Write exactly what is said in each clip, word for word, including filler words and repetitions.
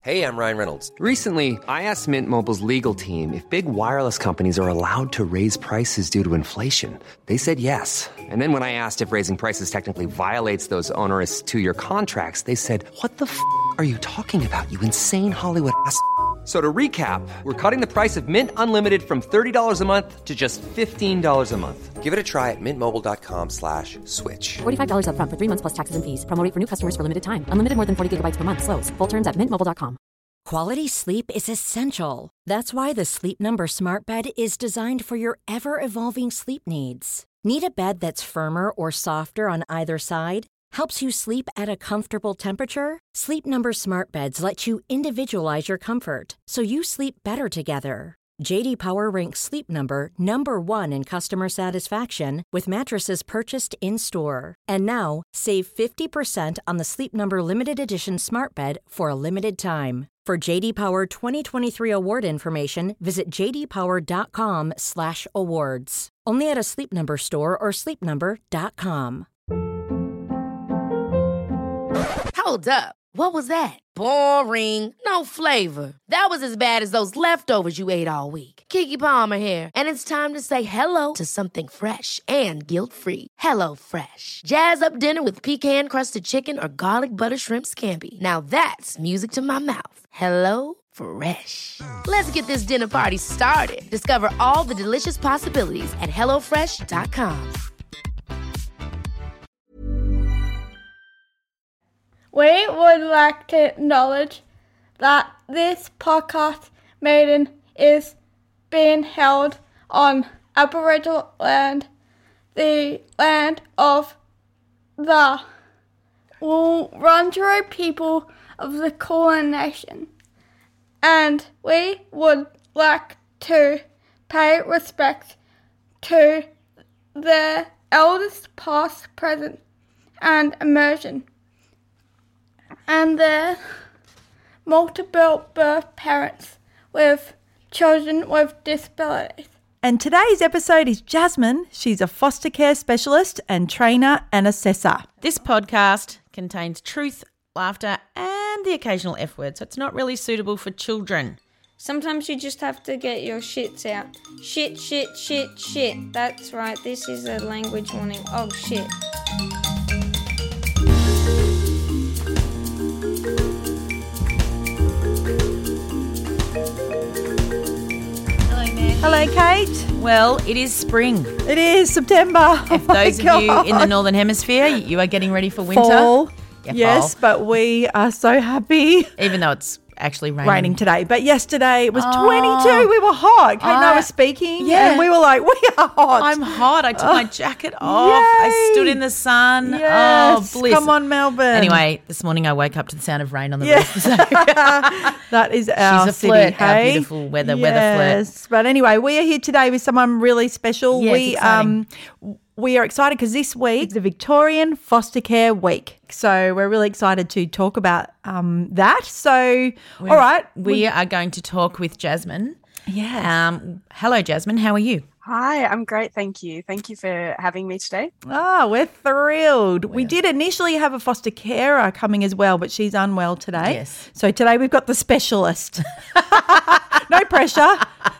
Hey, I'm Ryan Reynolds. Recently, I asked Mint Mobile's legal team if big wireless companies are allowed to raise prices due to inflation. They said yes. And then when I asked if raising prices technically violates those onerous two-year contracts, they said, what the f*** are you talking about, you insane Hollywood ass f- So to recap, we're cutting the price of Mint Unlimited from thirty dollars a month to just fifteen dollars a month. Give it a try at mintmobile.com slash switch. forty-five dollars up front for three months plus taxes and fees. Promo rate for new customers for limited time. Unlimited more than forty gigabytes per month. Slows full terms at mint mobile dot com. Quality sleep is essential. That's why the Sleep Number Smart Bed is designed for your ever-evolving sleep needs. Need a bed that's firmer or softer on either side? Helps you sleep at a comfortable temperature? Sleep Number Smart Beds let you individualize your comfort, so you sleep better together. J D Power ranks Sleep Number number one in customer satisfaction with mattresses purchased in-store. And now, save fifty percent on the Sleep Number Limited Edition Smart Bed for a limited time. For J D Power twenty twenty-three award information, visit j d power dot com slash awards. Only at a Sleep Number store or sleep number dot com. Hold up. What was that? Boring. No flavor. That was as bad as those leftovers you ate all week. Keke Palmer here, and it's time to say hello to something fresh and guilt-free. Hello Fresh. Jazz up dinner with pecan-crusted chicken or garlic butter shrimp scampi. Now that's music to my mouth. Hello Fresh. Let's get this dinner party started. Discover all the delicious possibilities at hello fresh dot com. We would like to acknowledge that this podcast meeting is being held on Aboriginal land, the land of the Wurundjeri people of the Kulin Nation, and we would like to pay respect to the elders past, present, and emerging, and their multiple birth parents with children with disabilities. And today's episode is Jasmine. She's a foster care specialist and trainer and assessor. This podcast contains truth, laughter, and the occasional F word, so it's not really suitable for children. Sometimes you just have to get your shits out. Shit, shit, shit, shit. That's right, this is a language warning. Oh, shit. Hello, Kate. Well, it is spring. It is September. If Oh those of my you God. in the Northern Hemisphere, you are getting ready for winter. Fall. Yeah, Yes, fall. but we are so happy. Even though it's actually raining. Raining today, but yesterday it was Oh. twenty-two. We were hot. Kate and I I- were speaking, yeah. and we were like, "We are hot." I'm hot. I took my jacket off. I Yay. stood in the sun. Yes, Oh, bliss. come on, Melbourne. Anyway, this morning I woke up to the sound of rain on the Yeah. roof. So That is our a city, flirt, our hey? beautiful weather- weather flirt. Yes, but anyway, we are here today with someone really special. Yeah, it's we exciting. um we are excited because this week is the Victorian Foster Care Week, so we're really excited to talk about um that. So, all right, we are going to talk with Jasmine. yeah. Um, hello, Jasmine. How are you? Hi, I'm great, thank you. Thank you for having me today. Ah, we're thrilled. We did initially have a foster carer coming as well, but she's unwell today. Yes. So today we've got the specialist. No pressure.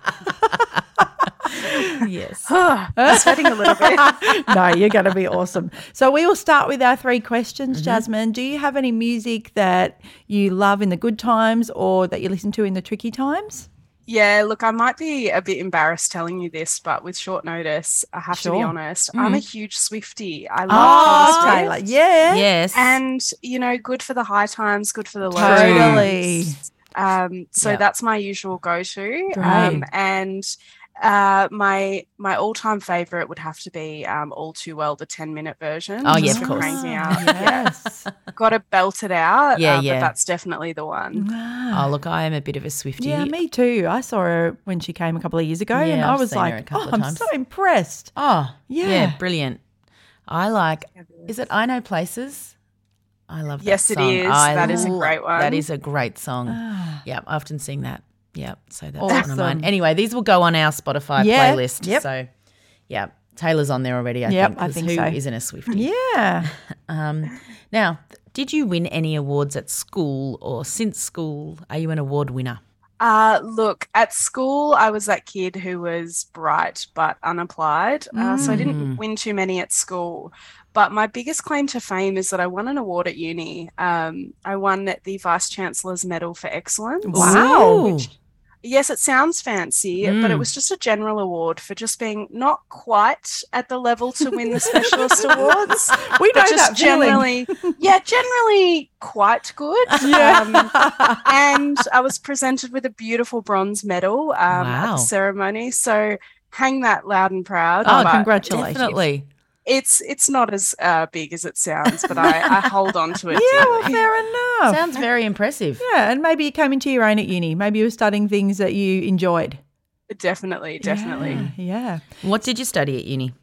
Yes. I'm sweating a little bit. No, you're going to be awesome. So we will start with our three questions, Jasmine. Do you have any music that you love in the good times or that you listen to in the tricky times? Yeah, look, I might be a bit embarrassed telling you this, but with short notice, I have to be Sure. honest, I'm a huge Swiftie. I love Oh, Taylor Taylor. Swift. Yeah. Yes. And, you know, good for the high times, good for the low Totally. times. Um, so Yeah. that's my usual go-to. Great. Um, and uh, my my all-time favourite would have to be um, All Too Well, the ten-minute version. Oh, yeah, just of for course. cranking me out. Yes. Got to belt it out. Yeah, uh, yeah. But that's definitely the one. Oh, look, I am a bit of a Swiftie. Yeah, me too. I saw her when she came a couple of years ago, Yeah, and I I've was seen her like, a couple oh, of I'm times. so impressed. Oh, Yeah. yeah. Brilliant. I like, is it I Know Places? I love that Yes, it song. is. I That is a lo- great one. That is a great song. Ah. Yeah, I often sing that. Yeah, so that's one of Awesome. mine. Anyway, these will go on our Spotify Yeah, playlist. yep. So, yeah. Taylor's on there already, I Yep, think. I 'cause think who so. isn't a Swiftie? Yeah. Um, now, did you win any awards at school or since school? Are you an award winner? Uh, look, at school, I was that kid who was bright but unapplied. Uh, so I didn't win too many at school. But my biggest claim to fame is that I won an award at uni. Um, I won the Vice Chancellor's Medal for Excellence. Wow. Ooh. Yes, it sounds fancy, but it was just a general award for just being not quite at the level to win the specialist awards. We know but just that feeling. generally, yeah, generally quite good. Yeah. Um, and I was presented with a beautiful bronze medal um, at Wow. the ceremony. So hang that loud and proud. Oh, but congratulations. Definitely. It's it's not as uh, big as it sounds, but I, I hold on to it. Yeah, well, dearly. fair enough. Sounds very impressive. Yeah, and maybe you came into your own at uni. Maybe you were studying things that you enjoyed. Definitely, definitely. Yeah, yeah. What did you study at uni?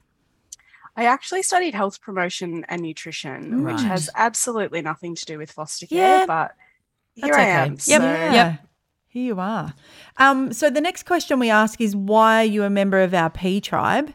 I actually studied health promotion and nutrition, which Right. has absolutely nothing to do with foster care, Yeah, but here that's I okay. am. Yep. So Yeah. Yep. Here you are. Um, so the next question we ask is, why are you a member of our P tribe?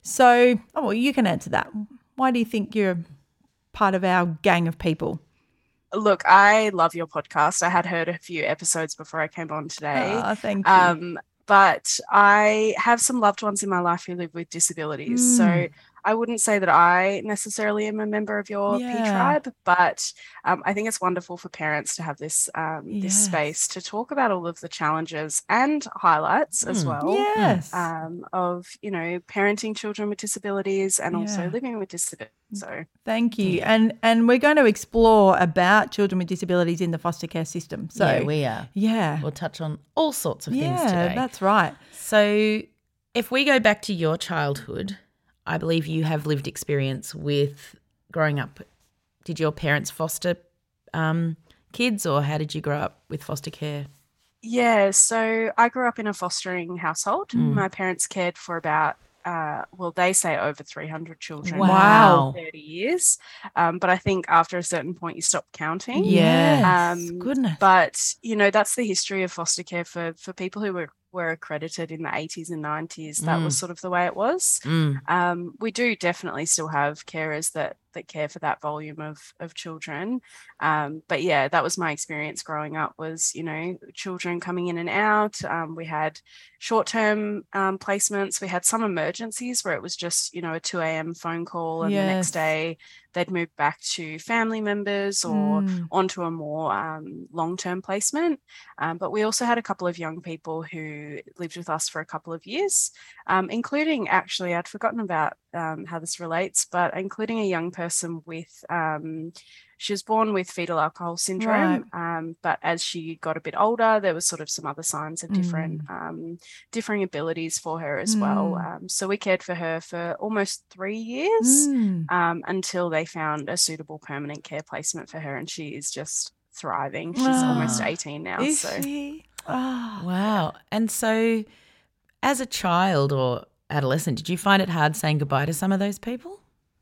So, oh, well, you can answer that. Why do you think you're part of our gang of people? look, I love your podcast. I had heard a few episodes before I came on today. Oh, thank you. Um, but I have some loved ones in my life who live with disabilities. Mm. So I wouldn't say that I necessarily am a member of your Yeah. P tribe, but um, I think it's wonderful for parents to have this um, this Yes. space to talk about all of the challenges and highlights as Mm. well. Yes. Um, of, you know, parenting children with disabilities and also Yeah. living with disabilities. So Thank you. And and we're going to explore about children with disabilities in the foster care system. So yeah, we are. yeah. We'll touch on all sorts of things Yeah, today. that's right. So, if we go back to your childhood, I believe you have lived experience with growing up. Did your parents foster um, kids, or how did you grow up with foster care? yeah, so I grew up in a fostering household. Mm. My parents cared for about, uh, well, they say over three hundred children. Wow. in thirty years. Um, but I think after a certain point, you stop counting. Yes. Um, Goodness. But, you know, that's the history of foster care for, for people who were, were accredited in the eighties and nineties. That was sort of the way it was. Mm. Um, we do definitely still have carers that that care for that volume of of children. Um, but yeah, that was my experience growing up, was, you know, children coming in and out. Um, we had short-term um, placements. We had some emergencies where it was just, you know, a two a.m. phone call, and the Yes. next day they'd move back to family members or Mm. onto a more um, long-term placement. Um, but we also had a couple of young people who lived with us for a couple of years, um, including, actually, I'd forgotten about um, how this relates, but including a young person with, um, she was born with fetal alcohol syndrome, um, but as she got a bit older, there was sort of some other signs of different, um, differing abilities for her as well. Mm. Um, so we cared for her for almost three years Mm. um, until they found a suitable permanent care placement for her, and she is just thriving. She's Ah. almost eighteen now. Is so she? Oh. Wow. And so, as a child or adolescent, did you find it hard saying goodbye to some of those people?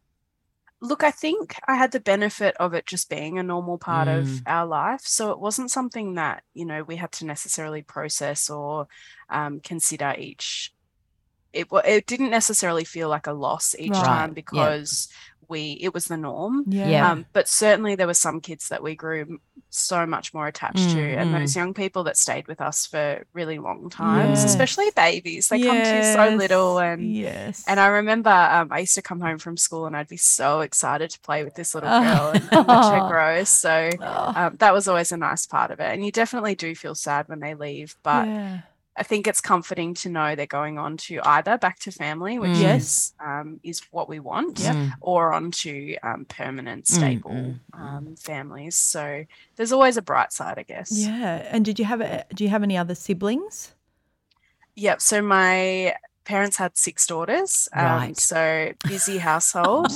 look, I think I had the benefit of it just being a normal part Mm. of our life. So it wasn't something that, you know, we had to necessarily process or um, consider each. It, wa- it didn't necessarily feel like a loss each Right. time Yeah. because we it was the norm. Yeah. Yeah. Um, but certainly there were some kids that we grew m- so much more attached to, Mm, and mm. those young people that stayed with us for really long times, Yes. especially babies. They come to you so Yes. little, and yes. and I remember um, I used to come home from school and I'd be so excited to play with this little Oh. girl and, and watch her grow. So Oh. um, that was always a nice part of it. And you definitely do feel sad when they leave, but yeah. I think it's comforting to know they're going on to either back to family, which Mm. Yes. is um, is what we want, Yep. or onto um, permanent, Mm, stable mm, um, families. So there's always a bright side, I guess. Yeah. And did you have a, do you have any other siblings? Yep. So my parents had six daughters. Um, Right. So busy household.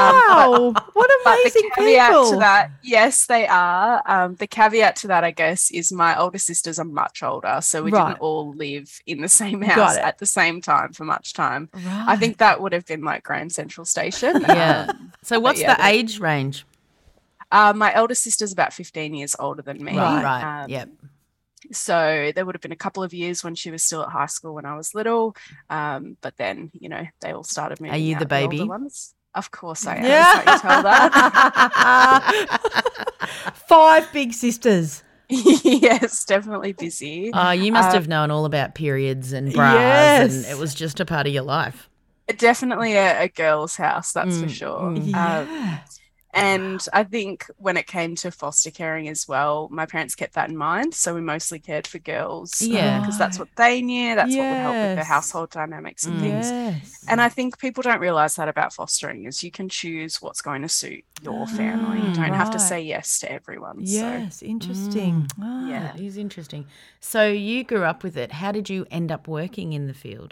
Wow. what But amazing the caveat people. to that, yes, they are. Um, the caveat to that, I guess, is my older sisters are much older, so we Right. didn't all live in the same Got house it. at the same time for much time. Right. I think that would have been like Grand Central Station. Yeah. Um, So, what's yeah, the they- age range? uh, my elder sister's about fifteen years older than me. Right. Right. Um, Yep. So there would have been a couple of years when she was still at high school when I was little. Um, but then, you know, they all started moving Are you out, the baby? older ones. Of course I am. Yeah. Can't you tell that? Five big sisters. Yes, definitely busy. Oh, you must Uh, have known all about periods and bras, Yes. and it was just a part of your life. Definitely a, a girl's house, that's for Mm, sure. mm. Um, Yeah. and I think when it came to foster caring as well, my parents kept that in mind. So we mostly cared for girls. Yeah. Because that's what they knew. That's what would help with the Yes. household dynamics and Mm. things. Yes. And I think people don't realize that about fostering is you can choose what's going to suit your family. You don't have to right. say yes to everyone. Yes, interesting. Ah. Yeah. That is interesting. So you grew up with it. How did you end up working in the field?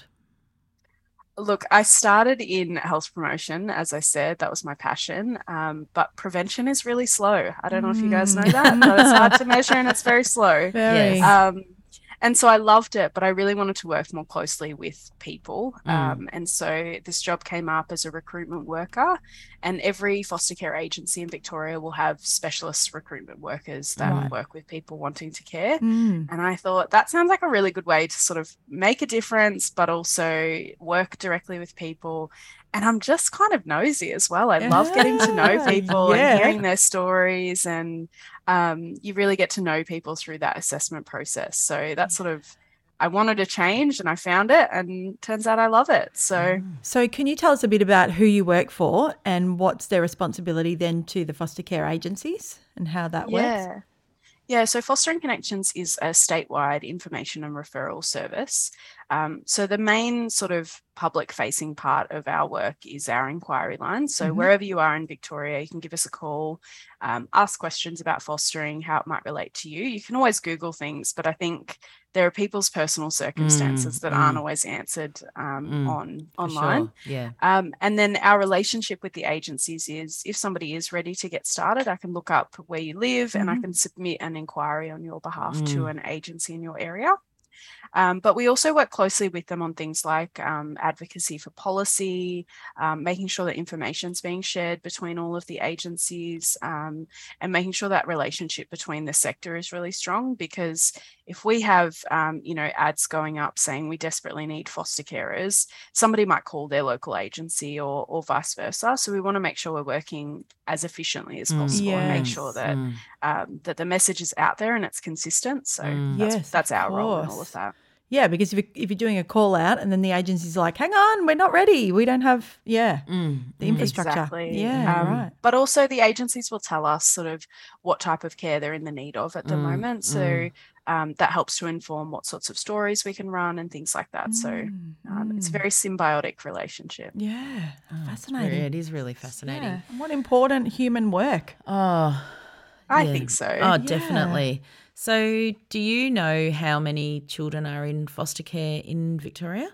So look, I started in health promotion, as I said, that was my passion. Um, but prevention is really slow. I don't know if you guys know that, but it's hard to measure and it's very slow. Very. Yes. Um, and so I loved it, but I really wanted to work more closely with people. Mm. Um, and so this job came up as a recruitment worker, and every foster care agency in Victoria will have specialist recruitment workers that Right. work with people wanting to care. Mm. And I thought that sounds like a really good way to sort of make a difference, but also work directly with people. And I'm just kind of nosy as well. I love getting to know Yeah. people Yeah. and hearing their stories. And um, you really get to know people through that assessment process. So that's sort of, I wanted to change and I found it, and turns out I love it. So So can you tell us a bit about who you work for and what's their responsibility then to the foster care agencies and how that works? yeah. Yeah, so Fostering Connections is a statewide information and referral service. Um, so the main sort of public-facing part of our work is our inquiry line. So Mhm. wherever you are in Victoria, you can give us a call, um, ask questions about fostering, how it might relate to you. You can always Google things, but I think there are people's personal circumstances Mm, that mm. aren't always answered um, Mm, on For online. sure. Yeah. Um, and then our relationship with the agencies is if somebody is ready to get started, I can look up where you live and I Mhm. can submit an inquiry on your behalf to Mm. an agency in your area. Um, but we also work closely with them on things like um, advocacy for policy, um, making sure that information is being shared between all of the agencies, um, and making sure that relationship between the sector is really strong. Because if we have, um, you know, ads going up saying we desperately need foster carers, somebody might call their local agency or, or vice versa. So we want to make sure we're working as efficiently as Mm. possible and make Yes. sure that Mm. um, that the message is out there and it's consistent. So Mm. that's, Yes, that's of our role in all course. of that. Yeah, because if, you, if you're doing a call out and then the agency's like, hang on, we're not ready. We don't have, yeah, Mm. the Mm. infrastructure. Exactly. Yeah, Um, right. But also the agencies will tell us sort of what type of care they're in the need of at the Mm, moment. So mm. um, that helps to inform what sorts of stories we can run and things like that. So Mm, um, it's a mm. very symbiotic relationship. Yeah, Oh, it's fascinating. very- It is really fascinating. Yeah. And what important human work. Oh, I yeah. think so. Oh, Yeah. definitely. So, do you know how many children are in foster care in Victoria?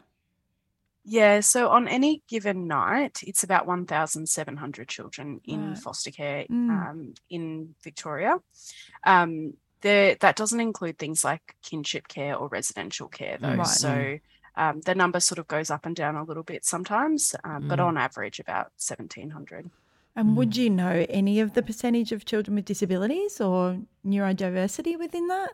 Yeah, so on any given night, it's about one thousand seven hundred children in Right. foster care Mm. um, in Victoria. Um, there, that doesn't include things like kinship care or residential care, though. Right. So um, the number sort of goes up and down a little bit sometimes, um, but Mm. on average, about seventeen hundred. And would Mm. you know any of the percentage of children with disabilities or neurodiversity within that?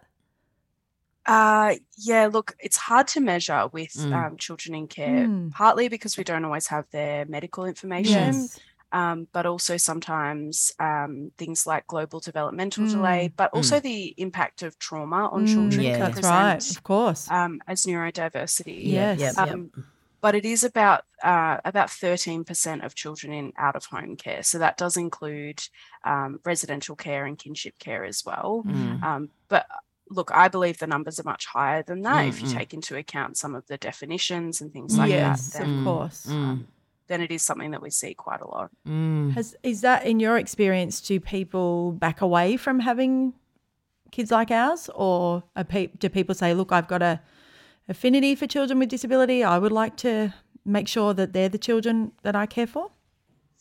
Uh, yeah, look, it's hard to measure with Mm. um, children in care, Mm. partly because we don't always have their medical information. Yes. Um, but also sometimes um, things like global developmental delay, but also the impact of trauma on Mm, children Yeah. can That's right, present of course. um, as neurodiversity. Yes. Yep, yep. Um, but it is about uh, about thirteen percent of children in out of home care. So that does include um, residential care and kinship care as well. Mm. Um, but look, I believe the numbers are much higher than that if you Mm, mm. take into account some of the definitions and things like Yes, that. of Then, course. Mm. then it is something that we see quite a lot. Mm. Has is that in your experience? Do people back away from having kids like ours, or are pe- do people say, "Look, I've got a affinity for children with disability. I would like to make sure that they're the children that I care for"?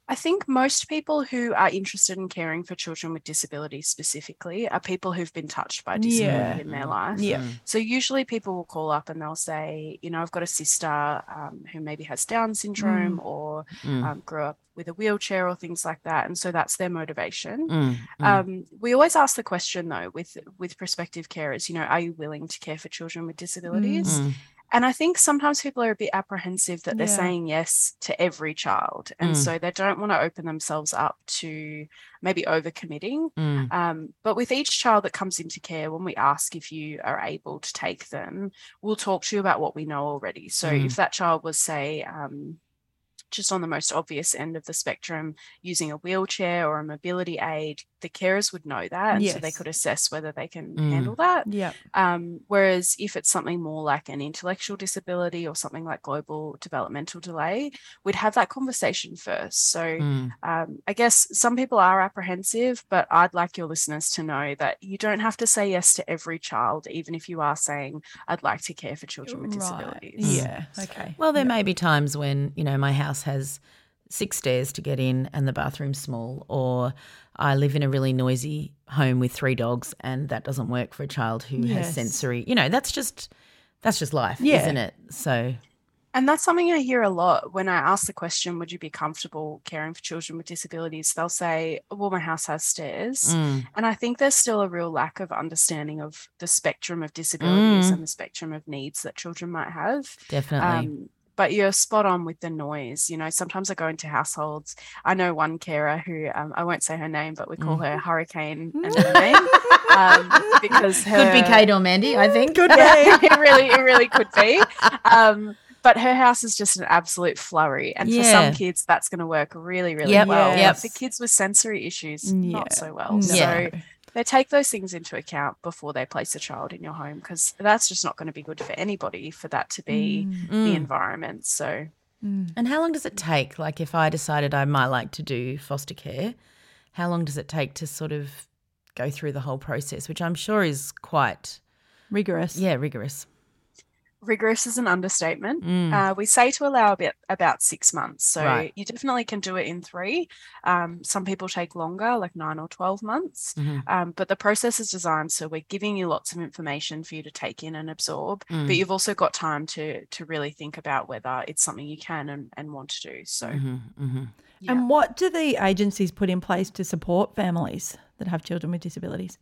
I think most people who are interested in caring for children with disabilities specifically are people who've been touched by disability Yeah. in their life. Yeah. So usually people will call up and they'll say, you know, I've got a sister um, who maybe has Down syndrome Mm. or Mm. um, grew up with a wheelchair or things like that. And so that's their motivation. Mm. Mm. Um, we always ask the question though, with, with prospective carers, you know, are you willing to care for children with disabilities? Mm. And I think sometimes people are a bit apprehensive that they're Yeah. saying yes to every child. And Mm. so they don't want to open themselves up to maybe overcommitting. Mm. Um, but with each child that comes into care, when we ask if you are able to take them, we'll talk to you about what we know already. So Mm. if that child was, say, um, just on the most obvious end of the spectrum, using a wheelchair or a mobility aid, the carers would know that. And so they Yes. could assess whether they can Mm. handle that. Yeah. Um, whereas if it's something more like an intellectual disability or something like global developmental delay, we'd have that conversation first. So Mm. um, I guess some people are apprehensive, but I'd like your listeners to know that you don't have to say yes to every child, even if you are saying, I'd like to care for children with disabilities. Yeah. Okay. Well, there Yeah. may be times when, you know, my house has six stairs to get in and the bathroom's small, or I live in a really noisy home with three dogs and that doesn't work for a child who Yes. has sensory, you know, that's just that's just life, Yeah. isn't it? So And that's something I hear a lot when I ask the question, would you be comfortable caring for children with disabilities? They'll say, well, my house has stairs. mm, And I think there's still a real lack of understanding of the spectrum of disabilities Mm. and the spectrum of needs that children might have. definitely. Um, but you're spot on with the noise. You know, sometimes I go into households. I know one carer who, um, I won't say her name, but we call her Hurricane and her name um, because her Could be Kate or Mandy, I think. Good yeah, name. it really, it really could be. Um, but her house is just an absolute flurry, and for Yeah. some kids, that's going to work really, really Yep, well. yep. But for kids with sensory issues, Yeah. not so well. No. So they take those things into account before they place a child in your home, because that's just not going to be good for anybody for that to be the Mm. environment. So And how long does it take? Like if I decided I might like to do foster care, how long does it take to sort of go through the whole process, which I'm sure is quite, Rigorous. yeah, rigorous. rigorous is an understatement. Mm. Uh, we say to allow a bit about six months. So Right. you definitely can do it in three. Um, some people take longer, like nine or twelve months. Mhm. Um, but the process is designed so we're giving you lots of information for you to take in and absorb. Mm. But you've also got time to to really think about whether it's something you can and, and want to do. So Mhm, mhm. yeah. And what do the agencies put in place to support families that have children with disabilities?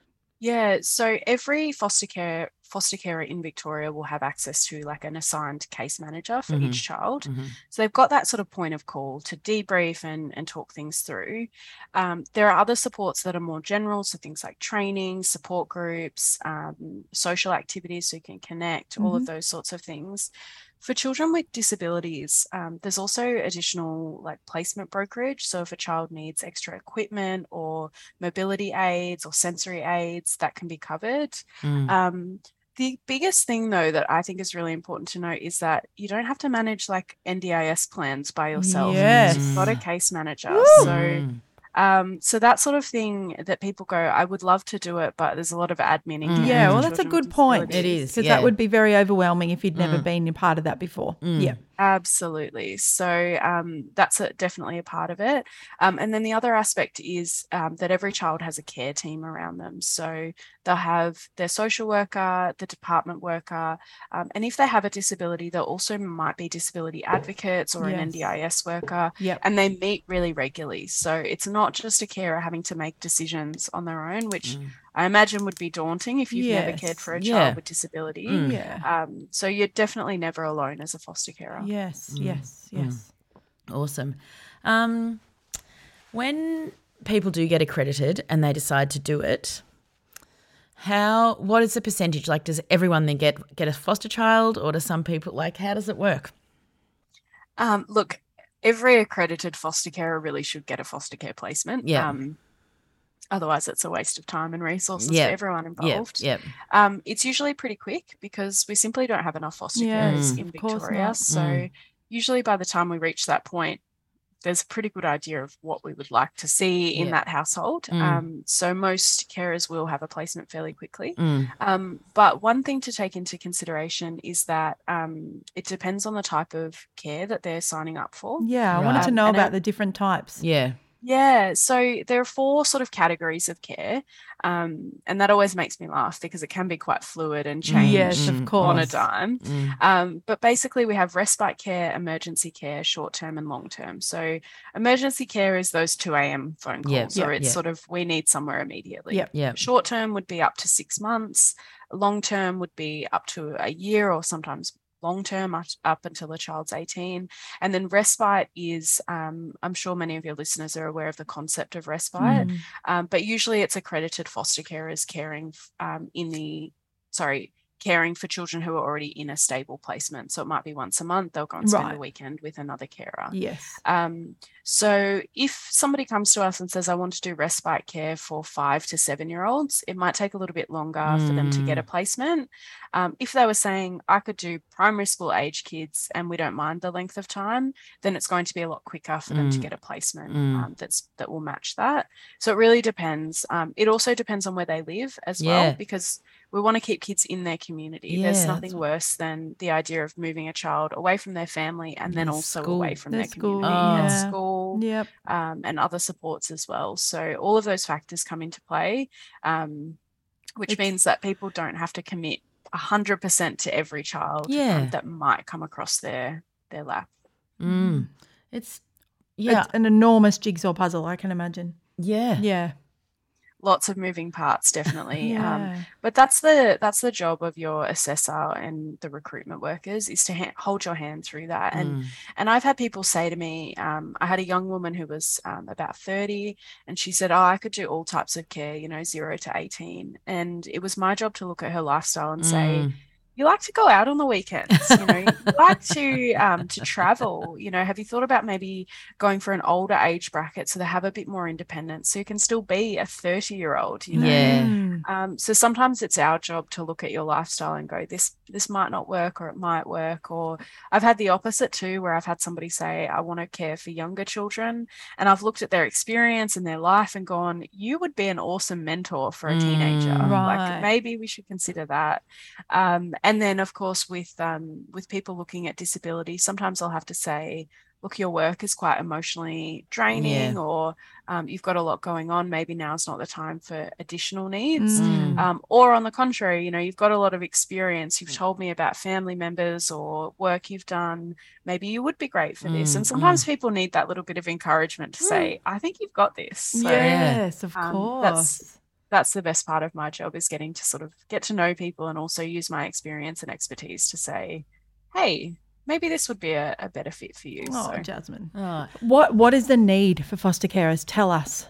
Yeah, so every foster care foster carer in Victoria will have access to like an assigned case manager for Mhm. each child. Mhm. So they've got that sort of point of call to debrief and, and talk things through. Um, there are other supports that are more general, so things like training, support groups, um, social activities so you can connect, all of those sorts of things. For children with disabilities, um, there's also additional like placement brokerage. So if a child needs extra equipment or mobility aids or sensory aids, that can be covered. Mm. Um, the biggest thing, though, that I think is really important to note is that you don't have to manage like N D I S plans by yourself. because You've got a case manager. So Mm. Um, so that sort of thing that people go, I would love to do it, but there's a lot of admin. in Mm. it Yeah, for well, that's a children with good point. disabilities. It is, Because yeah. that would be very overwhelming if you'd never Mm. been a part of that before. Mm. Yeah. Absolutely. So um, that's a, definitely a part of it. Um, and then the other aspect is um, that every child has a care team around them. So they'll have their social worker, the department worker, um, and if they have a disability, there also might be disability advocates or an Yes. N D I S worker, Yep. and they meet really regularly. So it's not just a carer having to make decisions on their own, which Mm. I imagine would be daunting if you've never cared Yes. for a Yeah. child with disability. Mm. Yeah. Um, so you're definitely never alone as a foster carer. Yes, Mm. yes, yes. Awesome. Um, when people do get accredited and they decide to do it, how? What is the percentage? Like, does everyone then get get a foster child, or do some people like? How does it work? Um, look, every accredited foster carer really should get a foster care placement. Yeah. Um, otherwise, it's a waste of time and resources Yeah. for everyone Yeah, involved. yeah. Um, it's usually pretty quick because we simply don't have enough foster Yes, carers Mm. in of course Victoria. not. So Mm. usually by the time we reach that point, there's a pretty good idea of what we would like to see in Yeah. that household. Mm. Um, so most carers will have a placement fairly quickly. Mm. Um, but one thing to take into consideration is that um, it depends on the type of care that they're signing up for. Yeah, I wanted Right. to know And about it- the different types. Yeah. Yeah, so there are four sort of categories of care, um, and that always makes me laugh because it can be quite fluid and change Yes, of Mm. course. on a dime. Mm. Um, but basically, we have respite care, emergency care, short term, and long term. So, emergency care is those two a.m. phone Yep, calls, or yep, it's yep. sort of we need somewhere immediately. Yep. Yep. Short term would be up to six months, long term would be up to a year, or sometimes long term up, up until a child's eighteen. And then respite is, um, I'm sure many of your listeners are aware of the concept of respite, Mm. um, but usually it's accredited foster carers caring um, in the, sorry, caring for children who are already in a stable placement. So it might be once a month, they'll go and spend Right. a weekend with another carer. Yes. Um, so if somebody comes to us and says, I want to do respite care for five to seven year olds, it might take a little bit longer for them to get a placement. Um, if they were saying, I could do primary school age kids and we don't mind the length of time, then it's going to be a lot quicker for them to Mm. get a placement Mm. um, that's that will match that. So it really depends. Um, it also depends on where they live as Yeah. well, because we want to keep kids in their community. Yeah, There's that's nothing what- worse than the idea of moving a child away from their family and then Yeah, also school. away from Their their school, community Oh. and yeah. school Yep. um, and other supports as well. So all of those factors come into play, um, which It's- means that people don't have to commit one hundred percent to every child um, Yeah. that might come across their their lap. Mm. It's yeah. It's an enormous jigsaw puzzle, I can imagine. yeah. Yeah. Lots of moving parts, definitely. Um, Yeah. but that's the that's the job of your assessor and the recruitment workers, is to ha- hold your hand through that. And Mm. and I've had people say to me, um, I had a young woman who was um, about thirty, and she said, oh, I could do all types of care, you know, zero to eighteen. And it was my job to look at her lifestyle and say, Mm. you like to go out on the weekends, you know, you like to um, to travel, you know, have you thought about maybe going for an older age bracket so they have a bit more independence, so you can still be a thirty year old, you know? Yeah. Mm. Um, so sometimes it's our job to look at your lifestyle and go, this this might not work, or it might work. Or I've had the opposite too, where I've had somebody say, I want to care for younger children, and I've looked at their experience and their life and gone, you would be an awesome mentor for a teenager. Mm. Right. Like maybe we should consider that. Um, and then of course with um, with people looking at disability, sometimes I'll have to say, look, your work is quite emotionally draining, Yeah. or um, you've got a lot going on. Maybe now's not the time for additional needs. Mm. Um, or on the contrary, you know, you've got a lot of experience. You've told me about family members or work you've done. Maybe you would be great for this. Mm, And sometimes people need that little bit of encouragement to say, I think you've got this. So Yes, of um, course. that's- that's the best part of my job, is getting to sort of get to know people and also use my experience and expertise to say, hey, maybe this would be a, a better fit for you. Oh, so Jasmine. Oh, What What is the need for foster carers? Tell us.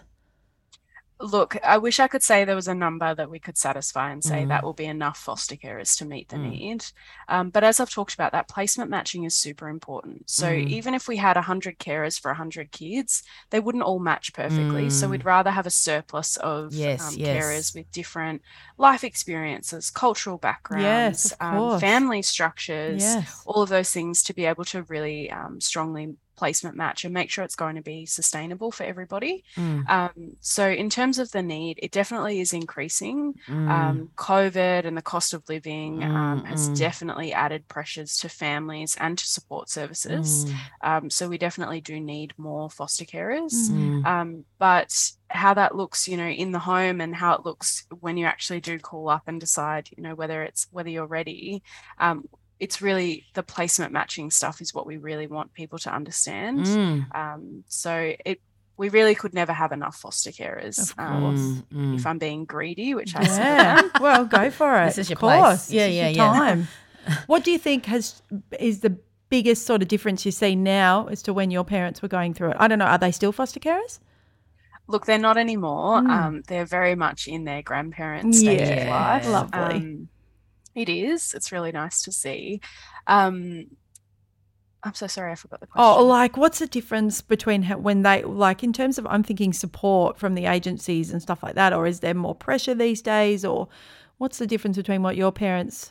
look, I wish I could say there was a number that we could satisfy and say Mm. that will be enough foster carers to meet the Mm. need. Um, but as I've talked about, that placement matching is super important. So Mm. even if we had one hundred carers for one hundred kids, they wouldn't all match perfectly. So Mm. we'd rather have a surplus of Yes, um, yes. carers with different life experiences, cultural backgrounds, of um, course. family structures, Yes. all of those things, to be able to really um, strongly placement match and make sure it's going to be sustainable for everybody. Mm. Um, so in terms of the need, it definitely is increasing. Mm. Um, COVID and the cost of living um, Mm, has mm. definitely added pressures to families and to support services. Mm. Um, so we definitely do need more foster carers. Mm. Um, but how that looks, you know, in the home, and how it looks when you actually do call up and decide, you know, whether it's whether you're ready. Um, it's really the placement matching stuff is what we really want people to understand. Mm. Um, so it we really could never have enough foster carers. Of um, course. Mm, mm. if I'm being greedy, which I sort of Yeah. am. Well, go for it. This is of your place. course. Yeah, This is yeah, your yeah. time. What do you think has is the biggest sort of difference you see now as to when your parents were going through it? I don't know. Are they still foster carers? Look, they're not anymore. Mm. Um, they're very much in their grandparent stage of Yeah. life. Lovely. Um, it is. It's really nice to see. Um, I'm so sorry, I forgot the question. Oh, like what's the difference between how, when they like in terms of I'm thinking support from the agencies and stuff like that, or is there more pressure these days, or what's the difference between what your parents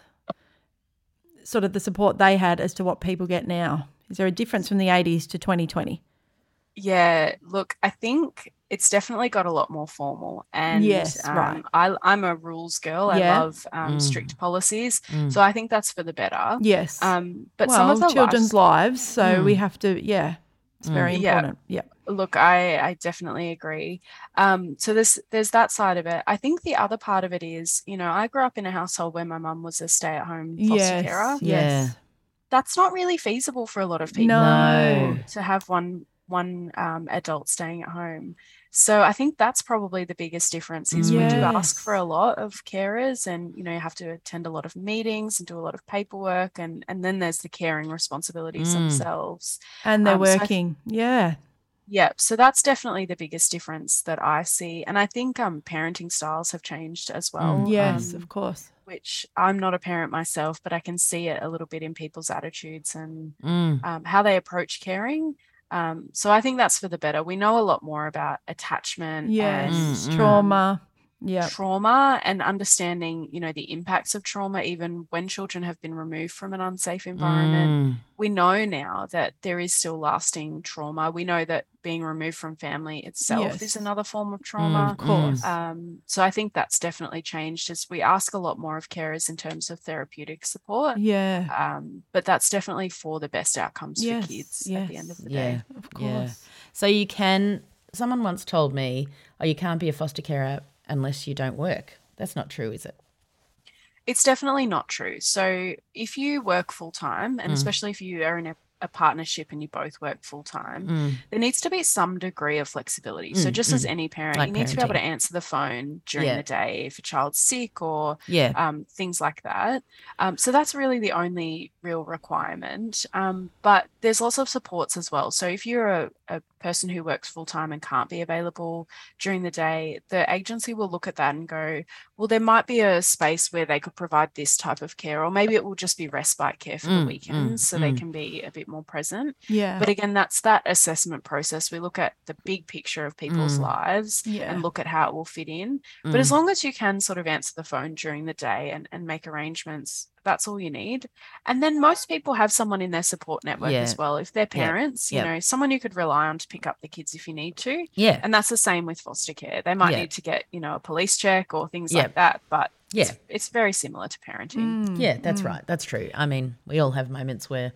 sort of the support they had as to what people get now? Is there a difference from the eighties to twenty twenty? Yeah, look, I think it's definitely got a lot more formal. And Yes, um, right. I, I'm a rules girl. I Yeah. love um, Mm. strict policies. Mm. So I think that's for the better. Yes. Um, but well, some of the children's life, lives, so we Mm. have to, yeah, it's very Yeah. important. Yeah. look, I, I definitely agree. Um, so there's there's that side of it. I think the other part of it is, you know, I grew up in a household where my mum was a stay-at-home foster Yes. carer. Yes. That's not really feasible for a lot of people. No. to have one one um, adult staying at home. So I think that's probably the biggest difference is we do ask for Yes. a lot of carers, and you know you have to attend a lot of meetings and do a lot of paperwork, and and then there's the caring responsibilities Mm. themselves. And they're Um, so I th- working. yeah. yeah, so that's definitely the biggest difference that I see, and I think um parenting styles have changed as well. Yes, um, of course. which I'm not a parent myself, but I can see it a little bit in people's attitudes and Mm. um, how they approach caring. Um, so I think that's for the better. We know a lot more about attachment Yes. and Mm, mm. Trauma. Yeah. trauma and understanding, you know, the impacts of trauma, even when children have been removed from an unsafe environment. Mm. We know now that there is still lasting trauma. We know that being removed from family itself is Yes. another form of Mm, trauma. Of course. Um, so I think that's definitely changed as we ask a lot more of carers in terms of therapeutic support. Yeah. Um, but that's definitely for the best outcomes Yes, for kids at the end yes. of the Yeah. day. Of Yeah. course. So you can, someone once told me, oh, you can't be a foster carer unless you don't work. That's not true, is it? It's definitely not true. So if you work full time, and Mm. especially if you are in a, a partnership and you both work full time, Mm. there needs to be some degree of flexibility. So Mm, just as mm. any parent, Like you need to be able to parenting. answer the phone during Yeah. the day if a child's sick or Yeah. um, things like that. Um, so that's really the only real requirement. Um, but there's lots of supports as well. So if you're a, a person who works full time and can't be available during the day, the agency will look at that and go, well, there might be a space where they could provide this type of care, or maybe it will just be respite care for Mm, the weekends mm, so they mm. can be a bit more present. Yeah. But again, that's that assessment process. We look at the big picture of people's Mm. lives Yeah. and look at how it will fit in. But as Mm. long as you can sort of answer the phone during the day and, and make arrangements, that's all you need. And then most people have someone in their support network Yeah. as well. If they're Yeah. parents, you Yep. know, someone you could rely on to pick up the kids if you need to. Yeah. And that's the same with foster care. They might Yeah. need to get, you know, a police check or things Yeah. like that. But Yeah. it's, it's very similar to parenting. Mm. Yeah, that's right. That's true. I mean, we all have moments where,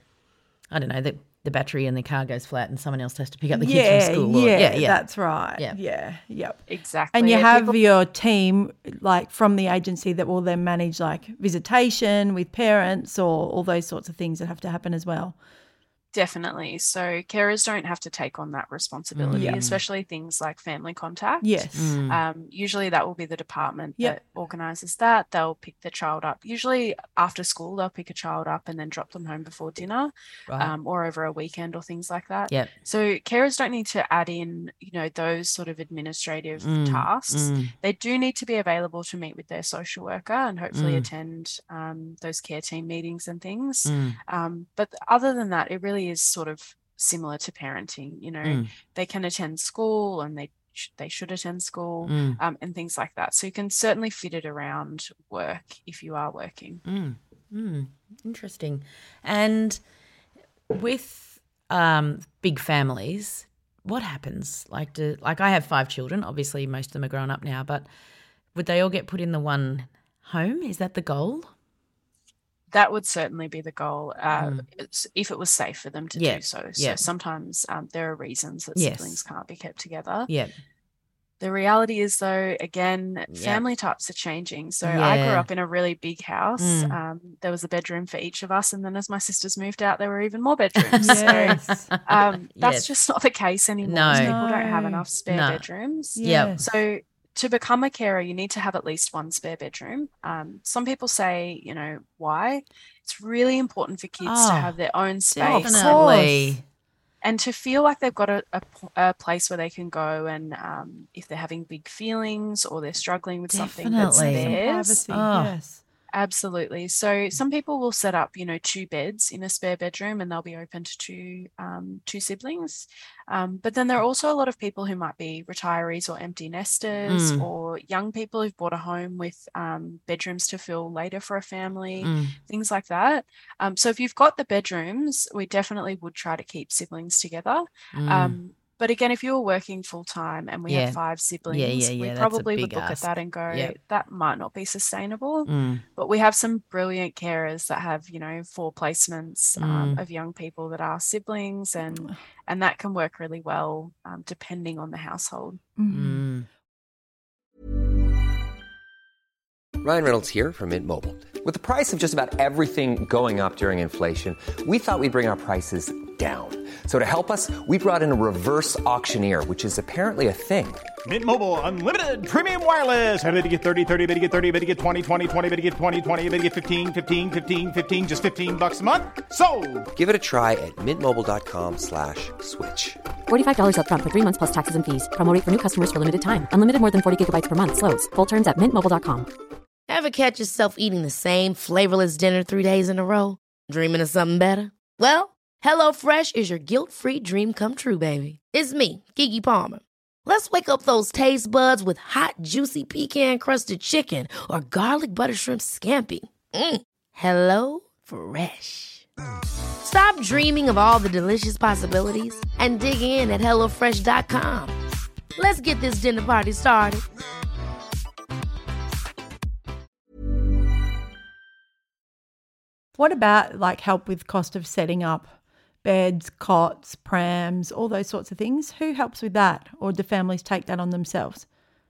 I don't know, the, the battery in the car goes flat and someone else has to pick up the kids yeah, from school. Or, yeah, yeah, yeah. that's right. Yeah. Yeah, yep. Exactly. And you And have people- your team, like from the agency, that will then manage like visitation with parents or all those sorts of things that have to happen as well. Definitely. So carers don't have to take on that responsibility, Yeah. especially things like family contact. Yes. Mm. Um, usually that will be the department Yep. that organises that. They'll pick the child up. Usually after school, they'll pick a child up and then drop them home before dinner, Right. um, or over a weekend or things like that. Yep. So carers don't need to add in, you know, those sort of administrative Mm, tasks. mm. They do need to be available to meet with their social worker and hopefully Mm. attend um, those care team meetings and things. Mm. Um, but other than that, it really is sort of similar to parenting. You know, Mm. they can attend school and they sh- they should attend school, Mm. um, and things like that. So you can certainly fit it around work if you are working. Mm. Mm. Interesting. And with um, big families, what happens? Like, do like I have five children. Obviously, most of them are grown up now. But would they all get put in the one home? Is that the goal? That would certainly be the goal, uh, Mm. it's- if it was safe for them to Yeah, do so. So yeah. sometimes um, there are reasons that Yes. siblings can't be kept together. Yeah. The reality is, though, again, Yeah. family types are changing. So I grew Yeah. up in a really big house. Mm. Um, there was a bedroom for each of us. And then as my sisters moved out, there were even more bedrooms. Yes. So um, that's Yes. just not the case anymore. No. People don't have No. enough spare No. bedrooms. Yep. Yes. So to become a carer, you need to have at least one spare bedroom. Um, some people say, you know, why? It's really important for kids Oh, to have their own space Definitely. and to feel like they've got a, a p- a place where they can go, and um, if they're having big feelings or they're struggling with something that's Definitely. Some theirs. Privacy, Oh. yes. Absolutely. So some people will set up, you know, two beds in a spare bedroom, and they'll be open to two um, two siblings. Um, but then there are also a lot of people who might be retirees or empty nesters, Mm. or young people who've bought a home with um, bedrooms to fill later for a family, Mm. things like that. Um, so if you've got the bedrooms, we definitely would try to keep siblings together. Mm. Um, but again, if you were working full time and we Yeah. had five siblings, yeah, yeah, we that's a probably would big look ask. at that and go, Yep. that might not be sustainable. Mm. But we have some brilliant carers that have, you know, four placements um, Mm. of young people that are siblings, and and that can work really well um, depending on the household. Mm. Ryan Reynolds here from Mint Mobile. With the price of just about everything going up during inflation, we thought we'd bring our prices down. So to help us, we brought in a reverse auctioneer, which is apparently a thing. Mint Mobile Unlimited Premium Wireless. How to get thirty, thirty, how to get thirty, how to get twenty, twenty, twenty, how to get twenty, twenty, how to get fifteen, fifteen, fifteen, fifteen, just fifteen bucks a month? Sold! Give it a try at mintmobile.com slash switch. forty-five dollars up front for three months plus taxes and fees. Promo rate for new customers for limited time. Unlimited more than forty gigabytes per month. Slows full terms at mint mobile dot com. Ever catch yourself eating the same flavorless dinner three days in a row? Dreaming of something better? Well, HelloFresh is your guilt-free dream come true, baby. It's me, Keke Palmer. Let's wake up those taste buds with hot, juicy pecan-crusted chicken or garlic butter shrimp scampi. Mm. Hello Fresh. Stop dreaming of all the delicious possibilities and dig in at hello fresh dot com. Let's get this dinner party started. What about like help with cost of setting up beds, cots, prams, all those sorts of things? Who helps with that, or do families take that on themselves?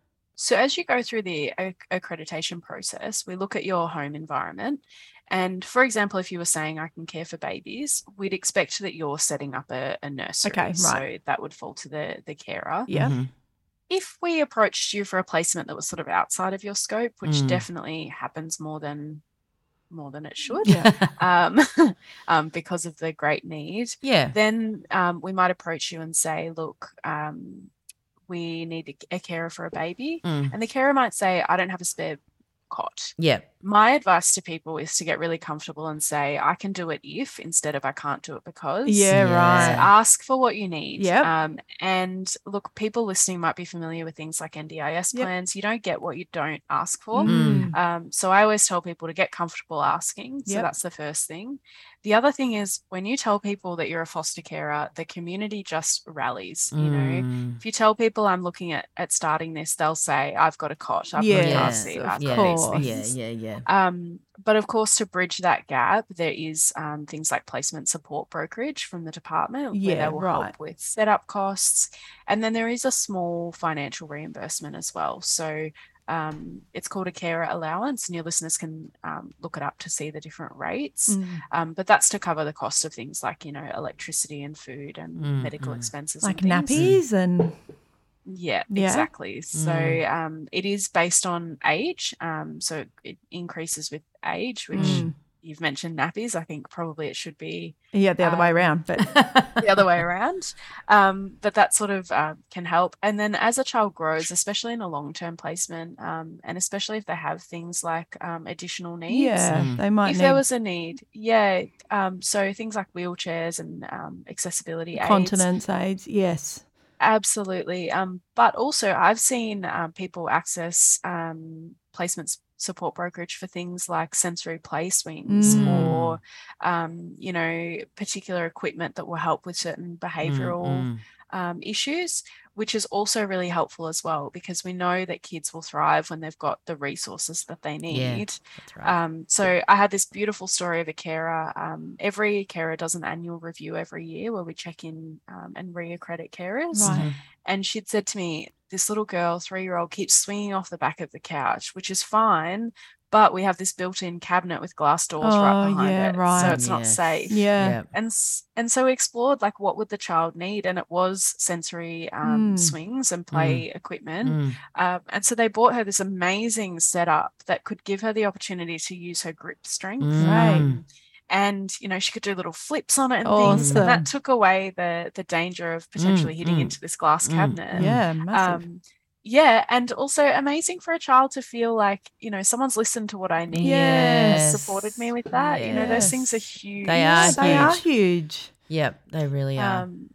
So as you go through the ac- accreditation process, we look at your home environment. And for example, if you were saying I can care for babies, we'd expect that you're setting up a, a nursery. Okay, right. So that would fall to the, the carer. Yeah. Mhm. If we approached you for a placement that was sort of outside of your scope, which Mm. definitely happens more than more than it should, Yeah. um, um, because of the great need, Yeah. then um, we might approach you and say, look, um, we need a, a carer for a baby. Mm. And the carer might say, I don't have a spare cot. Yeah. My advice to people is to get really comfortable and say, I can do it if, instead of I can't do it because. Yeah, Yeah. right. So ask for what you need. Yep. Um, and look, people listening might be familiar with things like N D I S Yep. plans. You don't get what you don't ask for. Mm. Um, so I always tell people to get comfortable asking. So Yep. that's the first thing. The other thing is when you tell people that you're a foster carer, the community just rallies. You know, Mm. if you tell people I'm looking at at starting this, they'll say, I've got a cot, I've got a Yes, car Yeah. seat, of I've Yeah. got these course. Yeah. things. Yeah. Yeah. Um, but of course, to bridge that gap, there is um, things like placement support brokerage from the department where Yeah, they will right. help with setup costs. And then there is a small financial reimbursement as well. So um, it's called a carer allowance, and your listeners can um, look it up to see the different rates. Mm. Um, but that's to cover the cost of things like, you know, electricity and food and Mm, medical mm. expenses. Like and things. nappies and Yeah, Yeah. exactly. So Mm. um, it is based on age. Um, so it increases with age, which Mm. you've mentioned nappies. I think probably it should be yeah, the other way Um, around. But the other way around. Um, but that sort of uh, can help. And then as a child grows, especially in a long-term placement, um, and especially if they have things like um, additional needs. yeah, Mm. they might If need there was a need, yeah. Um, so things like wheelchairs and um, accessibility aids. continence aids. Yes. Absolutely. Um, but also, I've seen um, people access um, placements support brokerage for things like sensory play swings Mm. or, um, you know, particular equipment that will help with certain behavioral Mm, um, issues, which is also really helpful as well, because we know that kids will thrive when they've got the resources that they mm. Yeah. need. That's right. Um, so I had this beautiful story of a carer. Um, every carer does an annual review every year where we check in um, and reaccredit carers. Right. And she'd said to me, this little girl, three-year-old, keeps swinging off the back of the couch, which is fine, but we have this built-in cabinet with glass doors right Oh, behind yeah, it, right. so it's not Yes. safe. Yeah. Yeah. And s- and so we explored like what would the child need, and it was sensory um, Mm. swings and play equipment. Mm. Um, and so they bought her this amazing setup that could give her the opportunity to use her grip strength. Right. Um, and, you know, she could do little flips on it and things. And Awesome. that took away the the danger of potentially hitting mm. into this glass Mm. cabinet. Yeah, massive. Um, yeah. And also amazing for a child to feel like, you know, someone's listened to what I need. Yes. And supported me with that. You know, those things are Yes. huge. They are they are huge. huge. Yep. They really are. Um,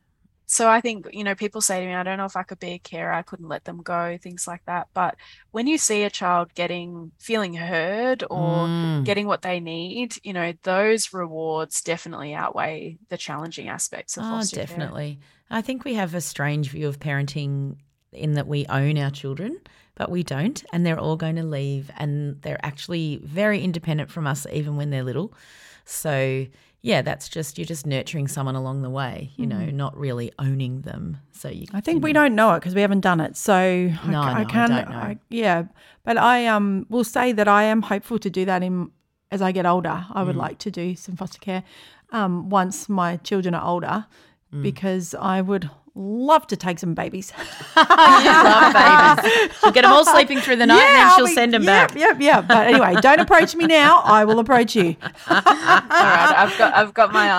so I think, you know, people say to me, I don't know if I could be a carer, I couldn't let them go, things like that. But when you see a child getting, feeling heard or Mm. getting what they need, you know, those rewards definitely outweigh the challenging aspects of Oh, foster care. definitely. I think we have a strange view of parenting in that we own our children, but we don't, and they're all going to leave, and they're actually very independent from us even when they're little. So, yeah, that's just, you're just nurturing someone along the way, you know, not really owning them. So you, I think you we know. don't know it because we haven't done it. So I, No, ca- no, I I can't. don't know. I- yeah, but I um will say that I am hopeful to do that in as I get older. I Mm. would like to do some foster care um, once my children are older, Mm. because I would love to take some babies. You love babies. She'll get them all sleeping through the night, and then I'll she'll be- send them yep, back. Yep, yep. But anyway, don't approach me now. I will approach you. All right, I've got I've got my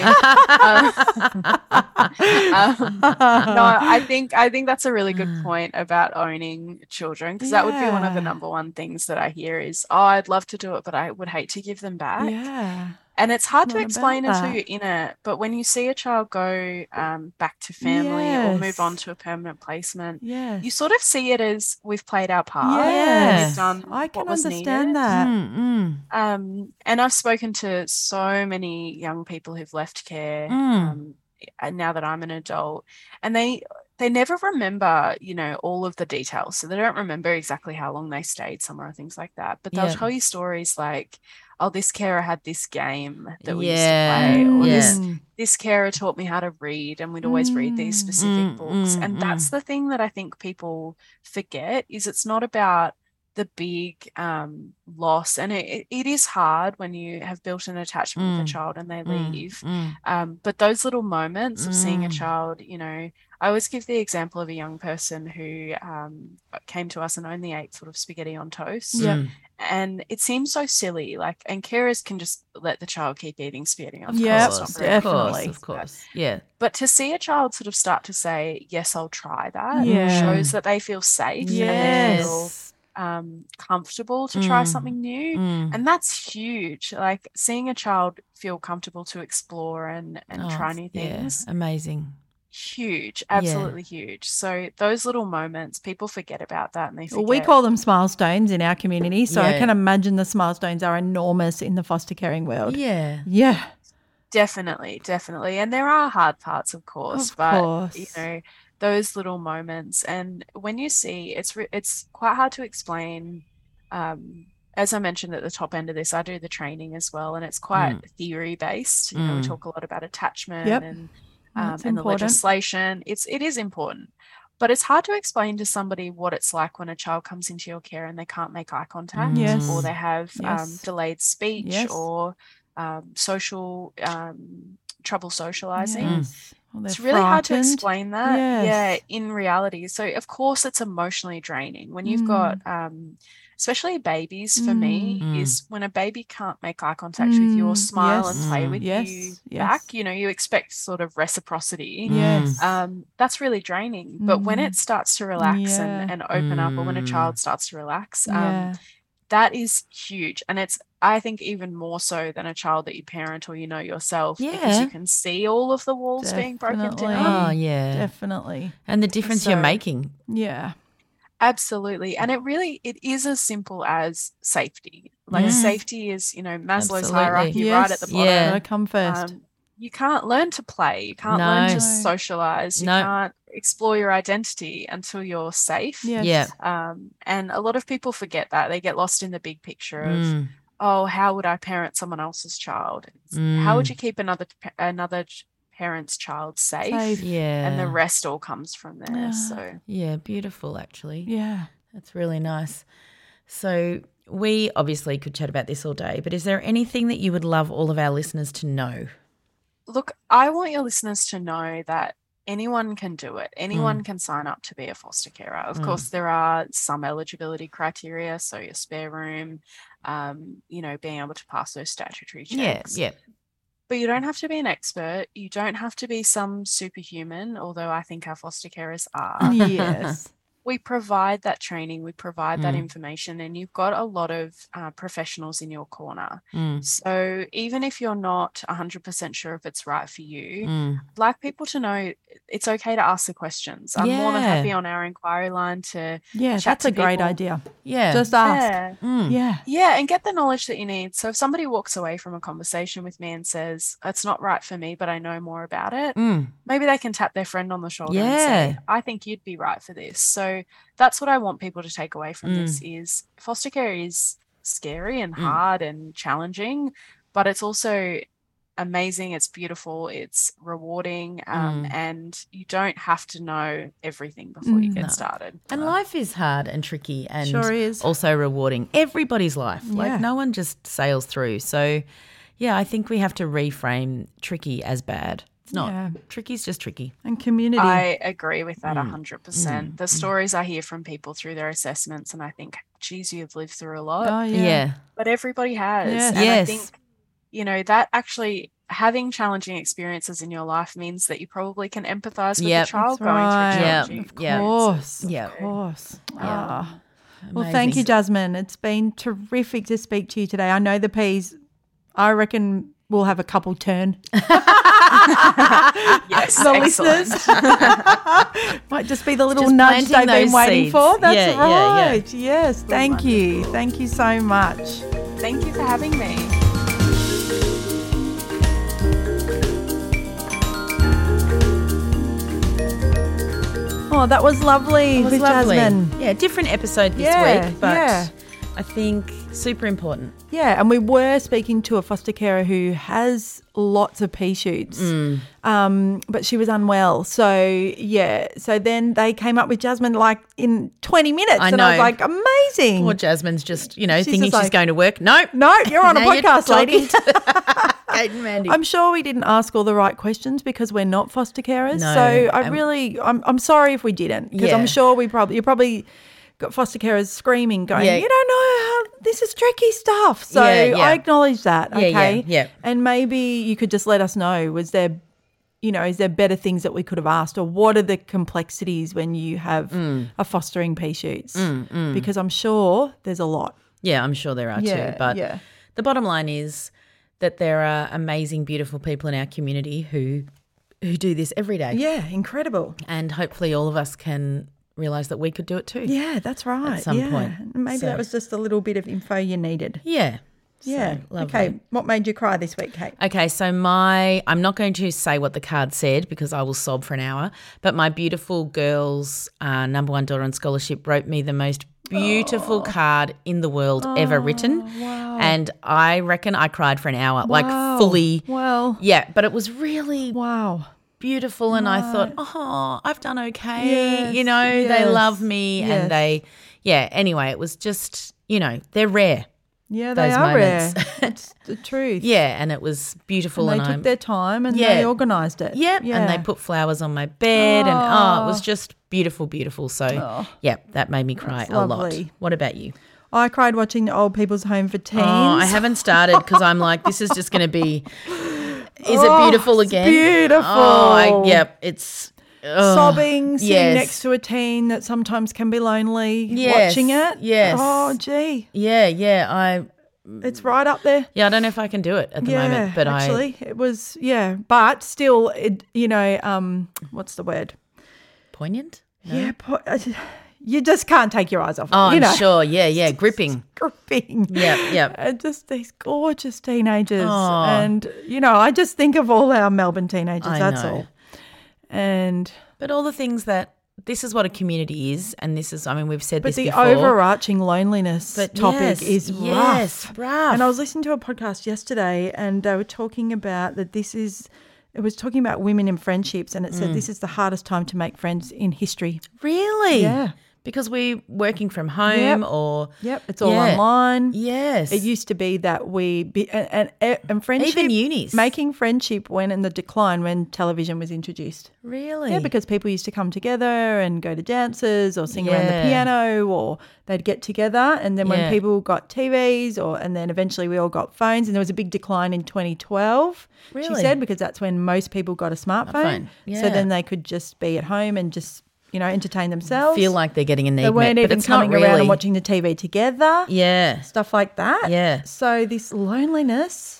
eye on you. Um, um, no, I think I think that's a really good point about owning children, because that would be one of the Yeah. number one things that I hear is, oh, I'd love to do it, but I would hate to give them back. Yeah. And it's hard It's to not explain about until that. you're in it. But when you see a child go um, back to family or move Yes. on to a permanent placement, Yes. you sort of see it as we've played our part. Yes. We've done I can what was understand needed. that. Mm, mm. Um, and I've spoken to so many young people who've left care Mm. um, and now that I'm an adult, and they they never remember, you know, all of the details. So they don't remember exactly how long they stayed somewhere or things like that. But they'll Yeah. tell you stories like, oh, this carer had this game that we Yeah. used to play, or this Mm. this carer taught me how to read, and we'd always read these Mm. specific Mm, books. mm, And that's mm. the thing that I think people forget, is it's not about the big um, loss. And it, it is hard when you have built an attachment with Mm. a child and they Mm, leave. mm. Um, but those little moments of seeing a Mm. child, you know, I always give the example of a young person who um, came to us and only ate sort of spaghetti on toast. Yep. Mm. And it seems so silly, like, and carers can just let the child keep eating spaghetti on Of toast. Yep, It's course, not very of course, definitely. of course. Yeah. But to see a child sort of start to say, yes, I'll try that, Yeah. shows that they feel safe and they feel Yes. um, comfortable to try Mm. something new. Mm. And that's huge. Like, seeing a child feel comfortable to explore and, and Oh, try it's- new yeah, things, amazing. huge, absolutely huge. So those little moments, people forget about that, and they Well, forget. we call them milestones in our community, so I Yeah. can imagine the milestones are enormous in the foster caring world. Yeah. Yeah. Definitely, definitely. And there are hard parts, of course, Of but course. you know, those little moments. And when you see, it's re- it's quite hard to explain. Um, as I mentioned at the top end of this, I do the training as well, and it's quite theory based. You know, we Mm. talk a lot about attachment Yep. and um, That's and the important. legislation. It's it is important. But it's hard to explain to somebody what it's like when a child comes into your care and they can't make eye contact, Yes. or they have um, Yes. delayed speech, Yes. or um, social um, trouble socializing. Yes. Well, they're It's really hard to frightened. explain that. Yes. Yeah, in reality. So of course it's emotionally draining when you've got, um, especially babies. For me, Mm. is when a baby can't make eye contact with you or Mm, smile and yes. play Mm. with Yes, you yes. back. You know, you expect sort of reciprocity. Yes. Um, that's really draining. But when Mm. it starts to relax Yeah. and, and open up, or when a Mm. child starts to relax, um, Yeah. that is huge. And it's, I think, even more so than a child that you parent or you know yourself, because Yeah. you can see all of the walls being broken Definitely. down. Oh, yeah. Definitely. And the difference you're So- making. Yeah. Absolutely. And it really, it is as simple as safety. Like Yeah. safety is, you know, Maslow's Absolutely. hierarchy Yes. right at the bottom. Yeah. Gotta come first. Um, you can't learn to play. You can't learn No. to socialize. You No. can't explore your identity until you're safe. yes. Yeah. Um, and a lot of people forget that. They get lost in the big picture of, Mm. oh, how would I parent someone else's child? It's, How would Mm. you keep another pa- another ch- parent's child safe? Safe. Yeah. And the rest all comes from there. Yeah. So Yeah, beautiful, actually. Yeah. That's really nice. So we obviously could chat about this all day, but is there anything that you would love all of our listeners to know? look, I want your listeners to know that anyone can do it. Mm. Anyone can sign up to be a foster carer. Of course, there are some eligibility criteria, so your spare room, um, you know, being able to pass those statutory Yeah, checks. yeah. But you don't have to be an expert. You don't have to be some superhuman, although I think our foster carers are. Yes. we provide that training, we provide that Mm. information, and you've got a lot of uh, professionals in your corner. Mm. So even if you're not one hundred percent sure if it's right for you, Mm. I'd like people to know it's okay to ask the questions. I'm more than Yeah. happy on our inquiry line to Yeah, chat that's to a great people. idea. Yeah. Just ask. Yeah. Mm. Yeah. Yeah, and get the knowledge that you need. So if somebody walks away from a conversation with me and says, it's not right for me, but I know more about it, Mm. maybe they can tap their friend on the shoulder and Yeah. say, I think you'd be right for this. So that's what I want people to take away from this is foster care is scary and Mm. hard and challenging, but it's also amazing, it's beautiful, it's rewarding, um, Mm. and you don't have to know everything before you Mm. get No. started. And life is hard and tricky and Sure is. also rewarding. Everybody's life. Yeah. Like no one just sails through. So, yeah, I think we have to reframe tricky as bad. It's not. Yeah. Tricky's just tricky. And community. I agree with that Mm. one hundred percent. The stories I hear from people through their assessments, and I think, geez, you've lived through a lot. oh, Yeah. yeah. But everybody has. Yes. And I Yes. think, you know, that actually having challenging experiences in your life means that you probably can empathize with Yep. the child That's going right. through Yep. challenging Of Yeah. course. Yeah. Of course. Yeah. Ah. Well, thank you, Amazing. Jasmine. It's been terrific to speak to you today. I know the P's, I reckon we'll have a couple turn. Yes, the excellent. listeners. Might just be the little Just nudge they've planting been those waiting seeds. for. That's Yeah, yeah, yeah. right. Yes. Thank you. Thank you so much. Thank you for having me. Oh, that was lovely It was with lovely. Jasmine. Yeah, different episode this Yeah, week, but yeah. I think super important. Yeah, and we were speaking to a foster carer who has lots of pea shoots, Mm. um, but she was unwell. So, yeah, so then they came up with Jasmine like in twenty minutes. I and I was know. like, amazing. Poor Jasmine's just, you know, She's thinking just she's like- going to work. No. No, you're on a Now you're podcast, lady. talking to Kate and Mandy. I'm sure we didn't ask all the right questions because we're not foster carers. No, so I um, really, I'm, I'm sorry if we didn't because Yeah. I'm sure we probably, you probably got foster carers screaming, going, Yeah. you don't know how this is tricky stuff. So Yeah, yeah. I acknowledge that. Yeah, Okay. yeah, yeah. And maybe you could just let us know, was there, you know, is there better things that we could have asked, or what are the complexities when you have Mm. a fostering pea shoots? Because I'm sure there's a lot. Yeah, I'm sure there are Yeah, too. But yeah. the bottom line is that there are amazing, beautiful people in our community who who do this every day. Yeah, incredible. And hopefully all of us can realise that we could do it too. Yeah, that's right. some yeah. point. Maybe So- that was just a little bit of info you needed. Yeah. Yeah. So, lovely. Okay. What made you cry this week, Kate? Okay, so my I'm not going to say what the card said because I will sob for an hour, but my beautiful girl's uh, number one daughter on scholarship wrote me the most beautiful card in the world ever written. Wow. And I reckon I cried for an hour, Wow. like fully. Well, Yeah, but it was really wow. beautiful and I thought, oh, I've done okay. Yes, you know, they yes, love me yes. and they, yeah, anyway, it was just, you know, they're rare. Yeah, they Those are moments. rare. It's the truth. Yeah, and it was beautiful. And And, they took I'm, their time and Yeah. they organised it. Yep, Yeah. and they put flowers on my bed and oh, it Oh. was just beautiful, beautiful. So, Oh. yeah, that made me cry That's a lot. lovely. What about you? I cried watching the Old People's Home for Teens. Oh, I haven't started because I'm like, this is just going to be. Is Oh, it beautiful it's again? beautiful. Oh, I, yep. It's ugh. Sobbing, sitting Yes. next to a teen that sometimes can be lonely, Yes, watching it. yes. Oh, gee. Yeah, yeah. I It's right up there. yeah. I don't know if I can do it at the yeah, moment, but actually, it was, yeah. But still, it, you know, um, what's the word? I poignant. No? Yeah, po- uh, you just can't take your eyes off it. Oh, you I'm know. sure. Yeah, yeah. Gripping. Gripping. Yep, yep. And just these gorgeous teenagers. Oh. And, you know, I just think of all our Melbourne teenagers, I that's know. all. And, But all the things that this is what a community is, and this is. I mean, we've said but this the before. overarching loneliness But topic yes, is rough. yes, rough. And I was listening to a podcast yesterday and they were talking about that this is, it was talking about women in friendships and it Mm. said this is the hardest time to make friends in history. Really? Yeah. Because we're working from home Yep. or Yep, it's all Yeah. online. yes, It used to be that we be, and, and and friendship, Even unis. making friendship went in the decline when television was introduced. really. Yeah, because people used to come together and go to dances or sing around the Yeah. piano, or they'd get together. And then when Yeah. people got T Vs, or and then eventually we all got phones, and there was a big decline in twenty twelve. She Really? said because that's when most people got a smartphone. phone, So yeah. then they could just be at home and just, you you know, entertain themselves. Feel like they're getting a need They weren't met, even but it's not coming really. around and watching the T V together. Yeah. Stuff like that. Yeah. So this loneliness,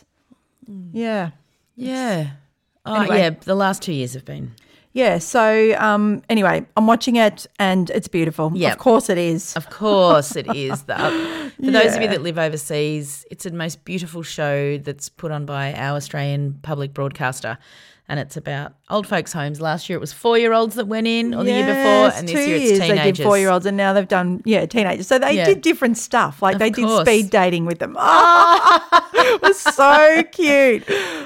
yeah. Yeah. Oh, Anyway. yeah, the last two years have been. Yeah, so um, anyway, I'm watching it and it's beautiful. Yep. Of course it is. Of course it is. The, for those of you Yeah. that live overseas, it's the most beautiful show that's put on by our Australian public broadcaster, and it's about old folks' homes. Last year it was four-year-olds that went in, or the year before, Yes, and this two year it's years teenagers. They did four-year-olds and now they've done, yeah, teenagers. So they Yeah. did different stuff. Like Of they course. did speed dating with them. Oh, it was so cute.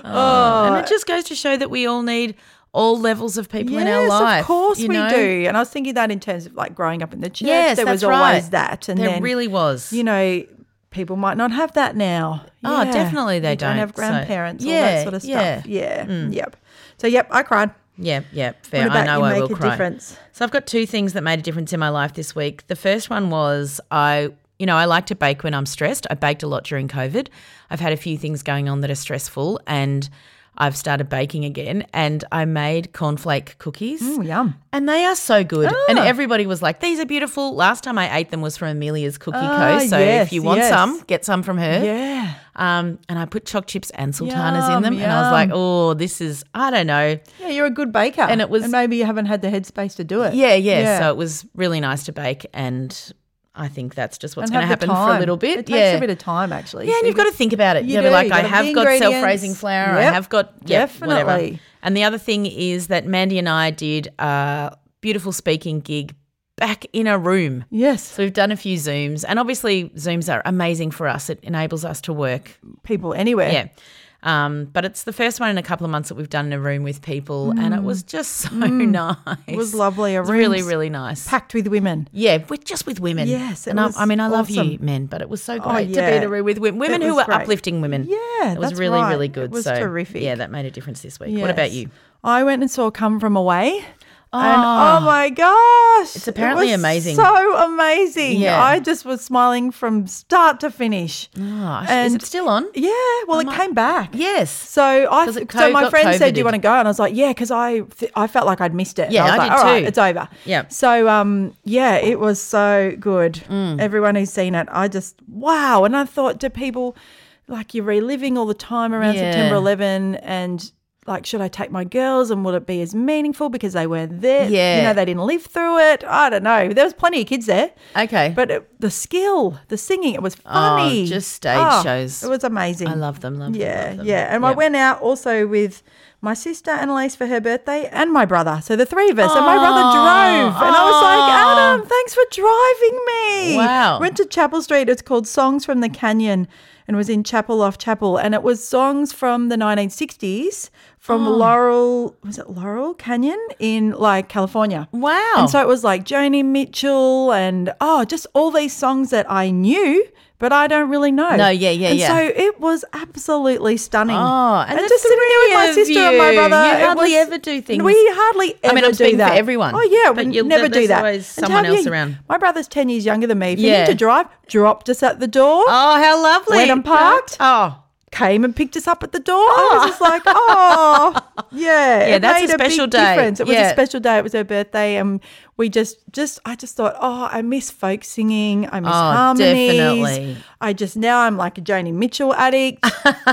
Oh, And it just goes to show that we all need all levels of people in our Yes, life. of course you we know? do. And I was thinking that in terms of like growing up in the church, Yes, there was that's right. always that. And There then, really was. you know, people might not have that now. Oh, Yeah. definitely they You don't. don't. have So- grandparents, all Yeah, that sort of stuff. yeah. Yeah. Yep. So, yep, I cried. Yeah, yeah, fair. What about I know you I make will a cry. difference? So I've got two things that made a difference in my life this week. The first one was I, you know, I like to bake when I'm stressed. I baked a lot during COVID. I've had a few things going on that are stressful, and I've started baking again, and I made cornflake cookies. Mm, yum. And they are so good. Ah. And everybody was like, these are beautiful. Last time I ate them was from Amelia's Cookie Ah, Co. So yes, if you want yes. some, get some from her. Yeah. Um, and I put choc chips and sultanas in Yum, them. And I was like, yum. oh, this is, I don't know. Yeah, you're a good baker. And it was- And maybe you haven't had the headspace to do it. Yeah, yeah, So it was really nice to bake, and I think that's just what's And going to have the happen for a time. little bit. It takes yeah. a bit of time, actually. Yeah, and So you've got to think about it. You You'll do. be like, You've I got to have be got ingredients. self-raising flour. I Yep, have got yep, whatever. definitely. And the other thing is that Mandy and I did a beautiful speaking gig back in a room. Yes. So we've done a few Zooms, and obviously Zooms are amazing for us. It enables us to work. People anywhere. Yeah. Um, but it's the first one in a couple of months that we've done in a room with people, and it was just so nice. It was lovely. A It was really, room's really nice. packed with women. Yeah, with just with women. Yes, it and I, was I mean, I love you, awesome. men, but it was so Oh, great to be yeah. in a room with women, women It who was were great. uplifting women. Yeah, it was that's really, right. really good. It was so, terrific. Yeah, that made a difference this week. What about Yes. you? I went and saw Come From Away. Oh, And oh my gosh. It's apparently it was amazing. So amazing. Yeah. I just was smiling from start to finish. Oh, is And- it still on? Yeah, well, it might- came back. Yes. So I, 'Cause it so co- my got friend said, "Do you COVIDed. want to go?" And I was like, "Yeah," because I, th- I felt like I'd missed it. Yeah, And I was I like, did "All right, too. it's over." Yeah. So um, yeah, it was so good. Mm. Everyone who's seen it, I just wow. And I thought, do people like you're reliving all the time around Yeah. September eleventh and. Like, should I take my girls and will it be as meaningful because they weren't there? Yeah. You know, they didn't live through it. I don't know. There was plenty of kids there. Okay. But it, the skill, the singing, it was funny. Oh, just stage Oh, shows. It was amazing. I love them, love them, Yeah, love them. yeah. And I Yep. went out also with my sister Annalise for her birthday and my brother. So the three of us. And my brother drove. And I was like, Aw. Adam, thanks for driving me. Wow. Went to Chapel Street. It's called Songs from the Canyon and was in Chapel off Chapel. And it was songs from the nineteen sixties from Oh. Laurel, was it Laurel Canyon in like California. Wow. And so it was like Joni Mitchell and, oh, just all these songs that I knew, but I don't really know. No, yeah, yeah, and yeah. so it was absolutely stunning. Oh, and the just sitting there with my three of sister and my you. brother. You it hardly was- ever do things- We hardly ever I mean, I'm do speaking for that. everyone, Oh, yeah, but we you'll- never do there's that. always And someone have else you- around. My brother's ten years younger than me. If you Yeah. need to drive, dropped us at the door. Oh, how lovely. Went and parked. Oh. Came and picked us up at the door. I was just like, oh, yeah. Yeah, it that's a made special big day. difference. It was Yeah. a special day. It was her birthday, and we just, just, I just thought, oh, I miss folk singing. I miss Oh, harmonies. definitely. I just now I'm like a Joni Mitchell addict,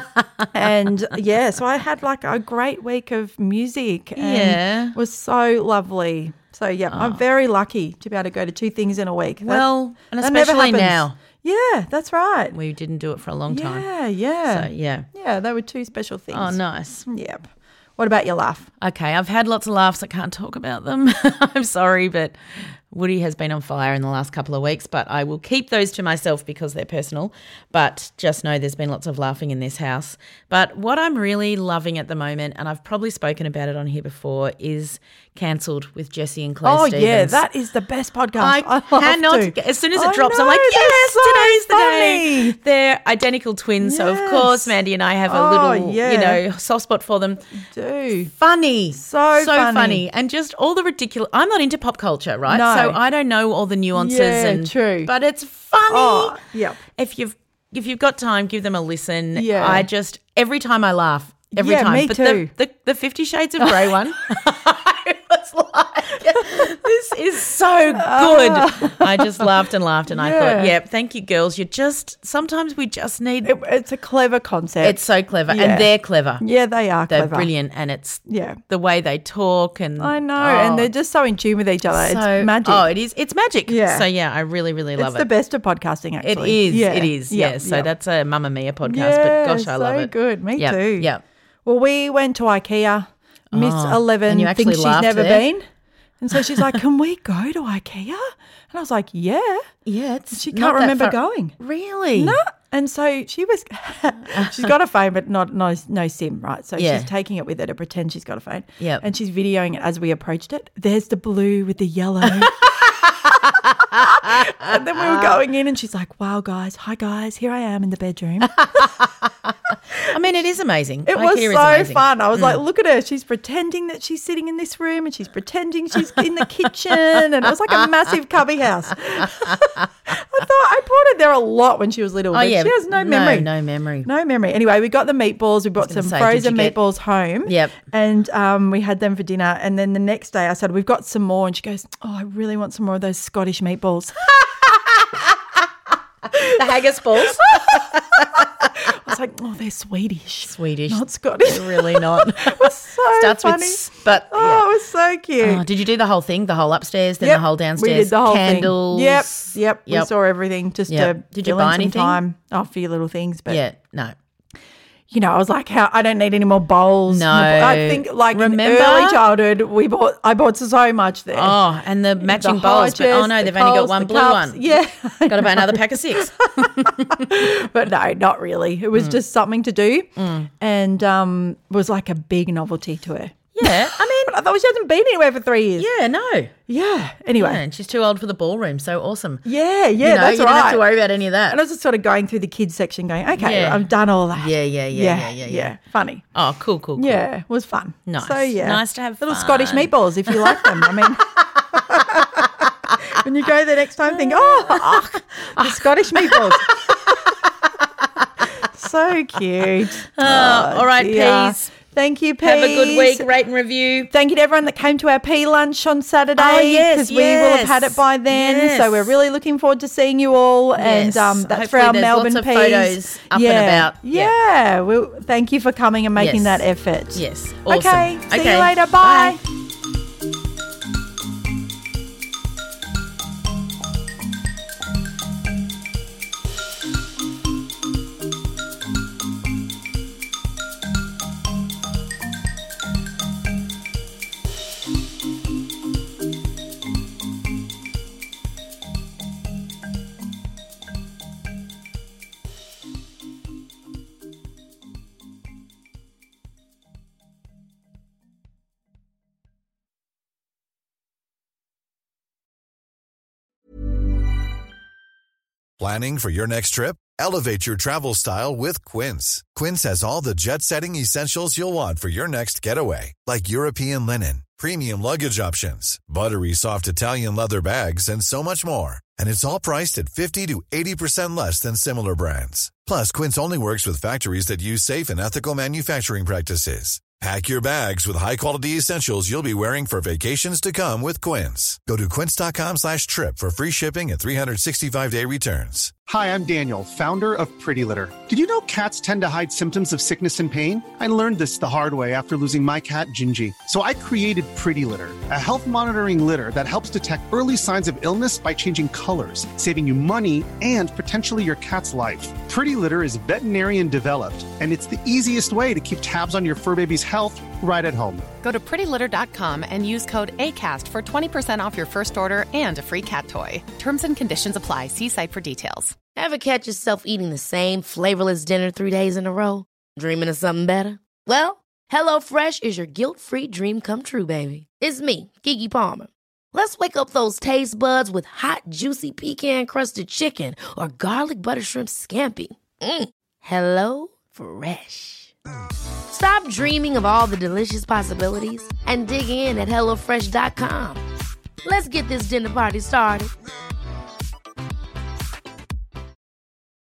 and yeah, so I had like a great week of music. And Yeah. it was so lovely. So yeah, I'm very lucky to be able to go to two things in a week. That- Well, and that never especially happens. now. Yeah, that's right. We didn't do it for a long time. Yeah, yeah. So, yeah. Yeah, they were two special things. Oh, nice. Yep. What about your laugh? Okay, I've had lots of laughs. I can't talk about them. I'm sorry, but Woody has been on fire in the last couple of weeks, but I will keep those to myself because they're personal. But just know there's been lots of laughing in this house. But what I'm really loving at the moment, and I've probably spoken about it on here before, is Cancelled with Jesse and Claire Oh, Stevens. yeah, that is the best podcast. I, I, love cannot. to. get- As soon as I it drops, know, I'm like, they're yes, so today's the funny. day. They're identical twins, so of Yes. course Mandy and I have a Oh, little, yeah. you know, soft spot for them. Do. Funny, So so funny. funny, and just all the ridiculous. I'm not into pop culture, right? No. So I don't know all the nuances. Yeah, and true. But it's funny. Oh, yep. If you've if you've got time, give them a listen. Yeah. I just every time I laugh. Every Yeah, time. me but too. The, the the Fifty Shades of Grey one. I was like, This is so good. I just laughed and laughed and I Yeah. thought, yeah, thank you, girls. You just, sometimes we just need. It, it's a clever concept. It's so clever. Yeah. And they're clever. Yeah, they are They're clever. brilliant. And it's Yeah. the way they talk and. I know. oh, And they're just so in tune with each other. so- it's magic. Oh, it is. It's magic. Yeah. So, yeah, I really, really love it's it. the best of podcasting, It actually. is. Yeah. It is. Yeah, Yeah. So yeah. that's a Mamma Mia podcast. Yeah, but gosh, I love so it. good. Me yeah, too. Yeah. Well, we went to IKEA. Miss Oh, Eleven and you actually thinks she's laughed never there? been. And so she's like, can we go to IKEA? And I was like, yeah. Yeah. It's She not can't that remember far- going. Really? No. And so she was, she's got a phone, but not no, no SIM, right? So Yeah. she's taking it with her to pretend she's got a phone. Yep. And she's videoing it as we approached it. There's the blue with the yellow. And then we were going in and she's like, wow, guys, hi, guys, here I am in the bedroom. I mean, it is amazing. It was IKEA is so amazing. fun. I was like, look at her. She's pretending that she's sitting in this room and she's pretending she's in the kitchen. And it was like a massive cubby house. I thought I brought her there a lot when she was little. Oh, but yeah. She has no memory. No, no memory. No memory. Anyway, we got the meatballs. We bought gonna some say, did frozen you get- meatballs home. Yep. And um, we had them for dinner. And then the next day I said, we've got some more. And she goes, oh, I really want some more of those Scottish meatballs. The haggis balls. I was like, oh, they're Swedish. Swedish. Not Scottish. They're really not. It was so Starts funny. with s, but Oh, yeah. it was so cute. Oh, did you do the whole thing? The whole upstairs, then Yep, the whole downstairs? We did the whole Candles. thing. Yep, yep. We Yep. saw everything just Yep. to Did you fill in buy some anything? time. Oh, a few little things, but Yeah, no. you know, I was like, how I don't need any more bowls. No. I think like Remember? in early childhood, we bought. I bought so much there. Oh, and the matching The bowls. But, oh, Hodges, no, the they've only got Coles, one the blue cups. one. Yeah, Got to buy another pack of six. but no, not really. It was Mm. just something to do, and um, was like a big novelty to her. Yeah, I mean, But I thought she hasn't been anywhere for three years. yeah, no. Yeah. Anyway. Yeah, and she's too old for the ballroom. So awesome. Yeah, yeah, you know, that's you right. don't have to worry about any of that. And I was just sort of going through the kids section going, okay, Yeah. I've done all that. Yeah, yeah, yeah, yeah, yeah, yeah. Funny. Oh, cool, cool, cool. Yeah, it was fun. Nice. So, yeah. Nice to have Little fun. Scottish meatballs if you like them. I mean, when you go the next time, think, oh, oh the Scottish meatballs. So cute. Oh, all right, dear. Peas. Thank you, Peas. Have a good week. Rate and review. Thank you to everyone that came to our pea lunch on Saturday. Oh, yes, because we will have yes. had it by then. Yes. So we're really looking forward to seeing you all. And Yes. um, that's for Hopefully our there's Melbourne lots of peas. photos up and yeah. about. Yeah. Yeah. Well, thank you for coming and making Yes. that effort. Yes. Awesome. Okay. See Okay. you later. Bye. Bye. Planning for your next trip? Elevate your travel style with Quince. Quince has all the jet-setting essentials you'll want for your next getaway, like European linen, premium luggage options, buttery soft Italian leather bags, and so much more. And it's all priced at fifty to eighty percent less than similar brands. Plus, Quince only works with factories that use safe and ethical manufacturing practices. Pack your bags with high-quality essentials you'll be wearing for vacations to come with Quince. Go to quince.com slash trip for free shipping and three sixty-five day returns. Hi, I'm Daniel, founder of Pretty Litter. Did you know cats tend to hide symptoms of sickness and pain? I learned this the hard way after losing my cat, Gingy. So I created Pretty Litter, a health monitoring litter that helps detect early signs of illness by changing colors, saving you money and potentially your cat's life. Pretty Litter is veterinarian developed, and it's the easiest way to keep tabs on your fur baby's health right at home. Go to pretty litter dot com and use code ACAST for twenty percent off your first order and a free cat toy. Terms and conditions apply. See site for details. Ever catch yourself eating the same flavorless dinner three days in a row? Dreaming of something better? Well, HelloFresh is your guilt-free dream come true, baby. It's me, Keke Palmer. Let's wake up those taste buds with hot, juicy pecan-crusted chicken or garlic butter shrimp scampi. Mm. Hello Fresh. Stop dreaming of all the delicious possibilities and dig in at hello fresh dot com. Let's get this dinner party started.